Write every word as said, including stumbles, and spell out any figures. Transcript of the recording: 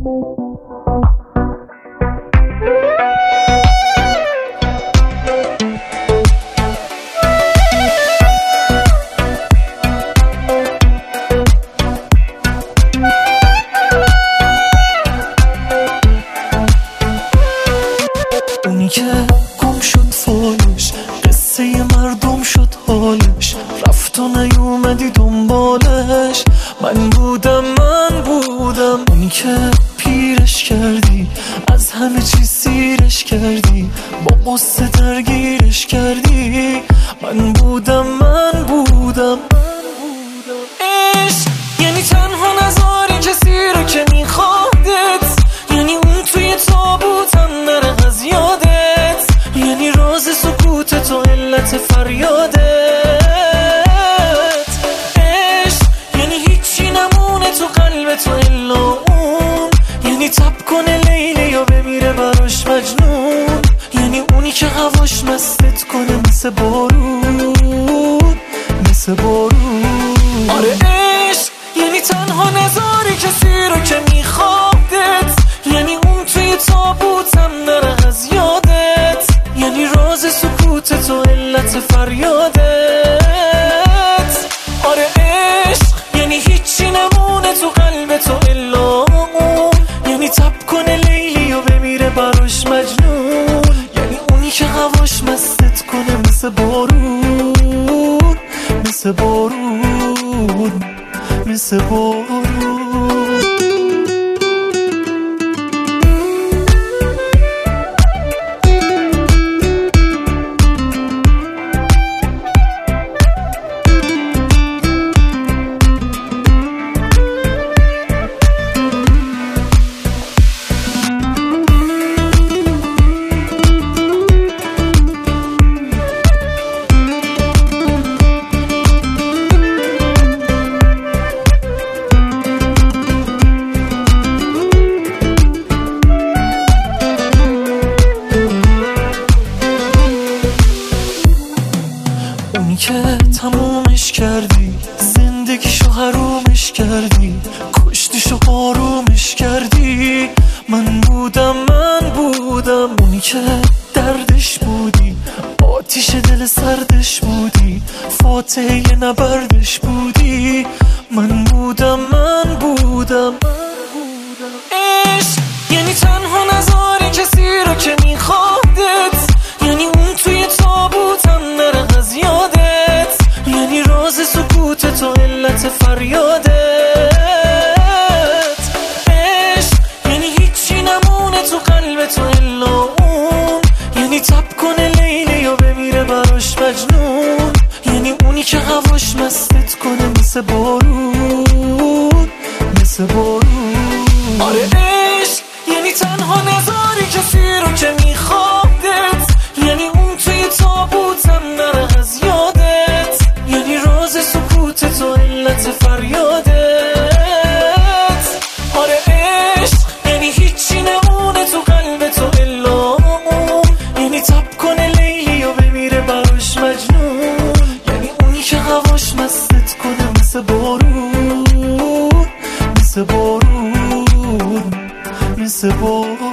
اونی که گم شد فالش، قصه مردم شد حالش، رفت و نیومدی دنبالش. من بودم من بودم اونی که پیرش کردی، از همه چیز سیرش کردی، با قصه درگیرش کردی. من بودم من بودم عشق یعنی تنها نذاری کسی رو که میخوادت، یعنی اون توی تابوتم نره از یادت، یعنی راز سکوتت و علت فریادت. عشق یعنی هیچی نمونه تو قلبت و الا اون، یعنی تب کنه لیلی و بمیره براش مجنون، یعنی اونی که هواش مستت کنه مثل بارون، مثل بارون. آره عشق یعنی تنها نذاری کسی رو که میخوادت، یعنی اون توی تابوتم نره از یادت، یعنی راز سکوتت و علت فریادت. آره عشق یعنی هیچی نمونه تو قلبت و الا اون، یعنی تب کنه لیلی و بمیره براش مجنون، یعنی اونی که هواش مستت کنه مثل بارون، مثل بارون، مثل بارون. اونی که تمومش کردی، زندگیشو حرومش کردی، کشتیشو آرومش کردی. من بودم من بودم اونی که دردش بودی، آتیش دل سردش بودی، فاتحه نبردش بودی. من بودم من بودم عشق یعنی تنها نذاری کسی رو که میخوادت، یعنی اون توی تابوتم نره از یادت، یعنی راز سکوتت و علت فریادت. عشق یعنی هیچی نمونه تو قلبت و الا اون، یعنی تب کنه لیلی و بمیره براش مجنون، یعنی اونی که هواش مستت کنه مثل بارون، مثل بارون. آره عشق یعنی تنها نذاری کسی رو که میخوادت، یعنی اون توی تابوتم نره از یادت، یعنی راز سکوتت و علت فریادت. آره عشق یعنی هیچی نمونه تو قلبت و الا اون، یعنی تب کنه لیلی و بمیره براش مجنون، یعنی اونی که هواش مستت کنه مثل بارون، مثل بارون، مثل بارون.